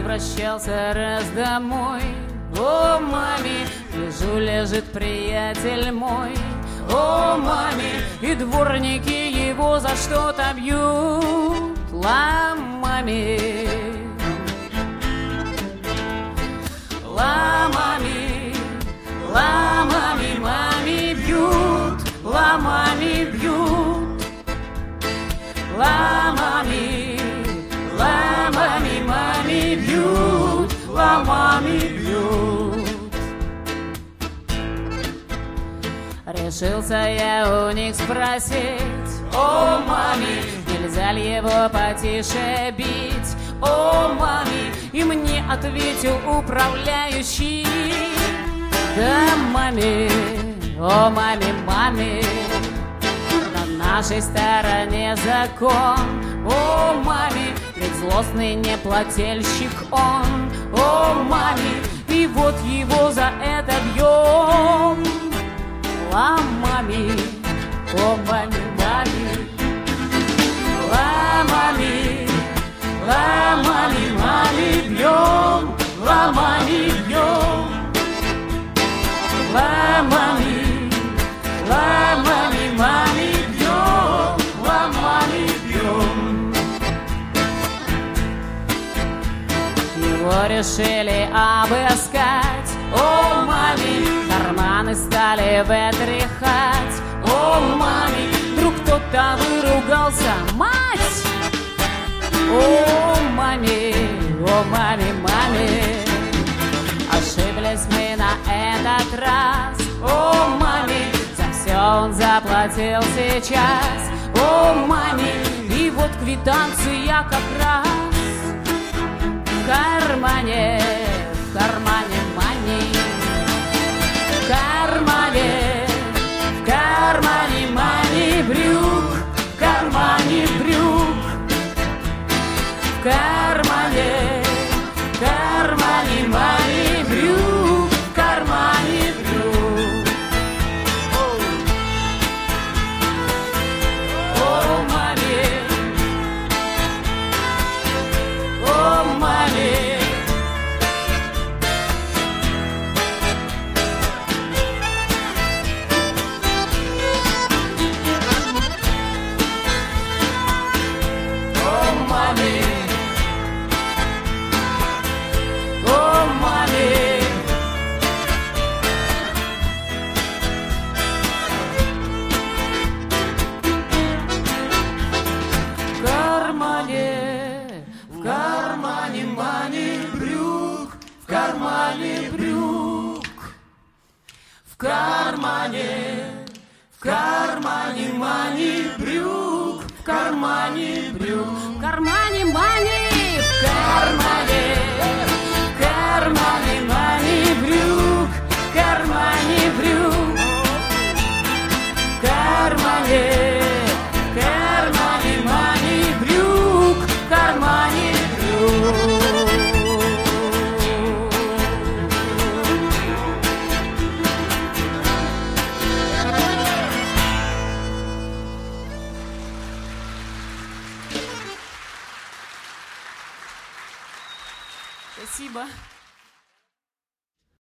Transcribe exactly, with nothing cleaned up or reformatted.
возвращался раз домой. О, маме, лежу, лежит приятель мой. О, маме, и дворники его за что-то бьют ламами. Ламами, ламами, маме бьют, ламами бьют, ламами, ламами, маме бьют, ламами бьют. Решился я у них спросить: о, маме, нельзя ли его потише бить? О, маме, и мне ответил управляющий: да, маме, о, маме, маме, на нашей стороне закон. О, маме, ведь злостный неплательщик он. О, маме, и вот его за это бьем ламами. О, маме, маме, ламами, ламами, маме бьем, ламами бьем, ламами, ламами, маме бьем, ламами бьем. Его решили обыскать. О, маме, карманы стали вытряхать. О, маме, вдруг кто-то выругался: мать! О, маме, о, маме, маме, ошиблись мы на этот раз. О, маме, за все он заплатил сейчас. О, маме, и вот квитанция как раз в кармане, в кармане мани, в кармане, в кармане мани брюк, в кармане брюк, в кармане, в кармане мани брюк, в кармане брюк. О, маме, о, маме, о, маме, о, маме, в кармане, в кармане мани брюк, в кармане брюк, в кармане, в кармане мани брюк, в кармане брюк, в кармане мани, в кармане.